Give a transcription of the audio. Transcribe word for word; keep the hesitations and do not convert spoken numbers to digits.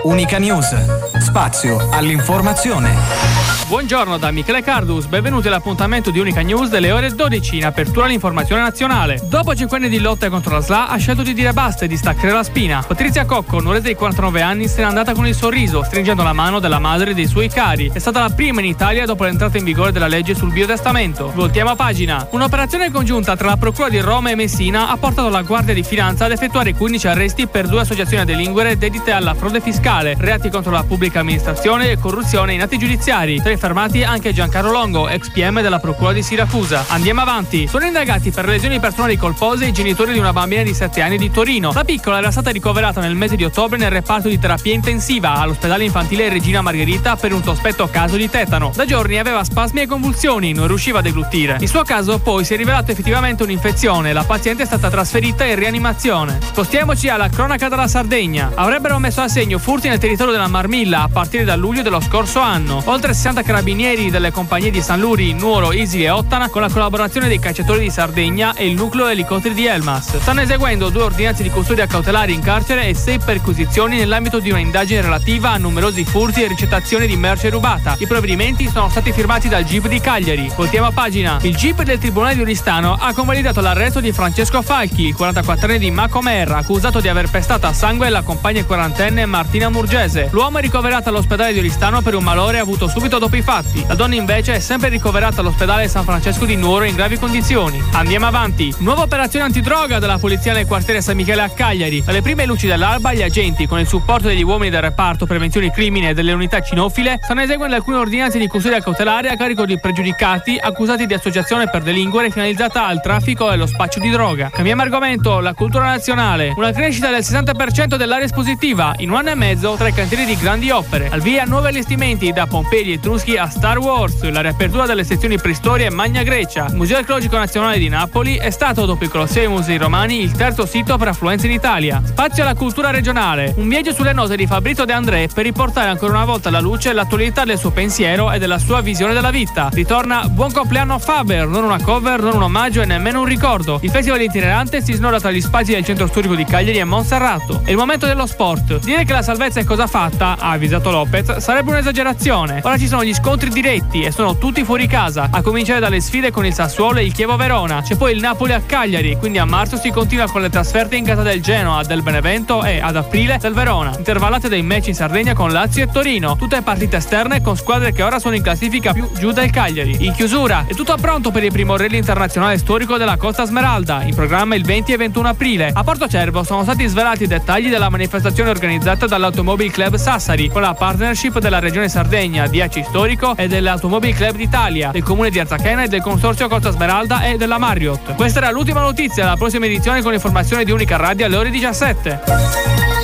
Unica News, spazio all'informazione. Buongiorno da Michele Cardus, benvenuti all'appuntamento di Unica News delle ore dodici, in apertura all'informazione nazionale. Dopo cinque anni di lotta contro la S L A ha scelto di dire basta e di staccare la spina. Patrizia Cocco, nuorese di quarantanove anni, se n'è andata con il sorriso, stringendo la mano della madre e dei suoi cari. È stata la prima in Italia dopo l'entrata in vigore della legge sul biotestamento. Voltiamo a pagina. Un'operazione congiunta tra la Procura di Roma e Messina ha portato la Guardia di Finanza ad effettuare quindici arresti per due associazioni a delinquere dedite alla frode fiscale, reati contro la pubblica amministrazione e corruzione in atti giudiziari. Tra i fermati anche Giancarlo Longo, ex P M della Procura di Siracusa. Andiamo avanti. Sono indagati per lesioni personali colpose i genitori di una bambina di sette anni di Torino. La piccola era stata ricoverata nel mese di ottobre nel reparto di terapia intensiva all'ospedale infantile Regina Margherita per un sospetto caso di tetano. Da giorni aveva spasmi e convulsioni, non riusciva a deglutire. Il suo caso poi si è rivelato effettivamente un'infezione. La paziente è stata trasferita in rianimazione. Spostiamoci alla cronaca della Sardegna. Avrebbero messo a segno furti nel territorio della Marmilla a partire da luglio dello scorso anno. Oltre sessanta carabinieri delle compagnie di San Luri, Nuoro, Isili e Ottana, con la collaborazione dei cacciatori di Sardegna e il nucleo elicotteri di Elmas, stanno eseguendo due ordinanze di custodia cautelare in carcere e sei perquisizioni nell'ambito di una indagine relativa a numerosi furti e ricettazioni di merce rubata. I provvedimenti sono stati firmati dal G I P di Cagliari. Voltiamo a pagina. Il G I P del Tribunale di Oristano ha convalidato l'arresto di Francesco Falchi, il quarantaquattrenne di Macomer, accusato di aver pestato a sangue la compagna quarantenne Martina Murgese. L'uomo è ricoverato all'ospedale di Oristano per un malore avuto subito dopo i fatti. La donna invece è sempre ricoverata all'ospedale San Francesco di Nuoro in gravi condizioni. Andiamo avanti. Nuova operazione antidroga della polizia nel quartiere San Michele a Cagliari. Dalle prime luci dell'alba gli agenti, con il supporto degli uomini del reparto prevenzione crimine e delle unità cinofile, stanno eseguendo alcune ordinanze di custodia cautelare a carico di pregiudicati accusati di associazione per delinquere finalizzata al traffico e allo spaccio di droga. Cambiamo argomento. La cultura nazionale. Una crescita del sessanta per cento dell'area espositiva in un anno e mezzo tra i cantieri di grandi opere. Al via nuovi allestimenti da Pompei Etruschi a Star Wars, la riapertura delle sezioni preistoria e Magna Grecia. Il Museo Archeologico Nazionale di Napoli è stato, dopo il Colosseo e i Musei Romani, il terzo sito per affluenza in Italia. Spazio alla cultura regionale. Un viaggio sulle note di Fabrizio De André per riportare ancora una volta alla luce l'attualità del suo pensiero e della sua visione della vita. Ritorna Buon compleanno Faber, non una cover, non un omaggio e nemmeno un ricordo. Il festival itinerante si snoda tra gli spazi del centro storico di Cagliari e Monserrato. È il momento dello sport. Dire che la salvezza è cosa fatta, ha avvisato Lopez, sarebbe un'esagerazione. Ora ci sono gli scontri diretti e sono tutti fuori casa, a cominciare dalle sfide con il Sassuolo e il Chievo Verona. C'è poi il Napoli a Cagliari, quindi a marzo si continua con le trasferte in casa del Genoa, del Benevento e ad aprile del Verona, intervallate dai match in Sardegna con Lazio e Torino, tutte partite esterne con squadre che ora sono in classifica più giù del Cagliari. In chiusura è tutto pronto per il primo rally internazionale storico della Costa Smeralda, in programma il venti e ventuno aprile. A Porto Cervo sono stati svelati i dettagli della manifestazione organizzata dall'Automobile Club Sassari con la partnership della Regione Sardegna, D A C Storico e dell'Automobile Club d'Italia, del Comune di Arzachena e del Consorzio Costa Smeralda e della Marriott. Questa era l'ultima notizia, la prossima edizione con informazioni di Unica Radio alle ore diciassette.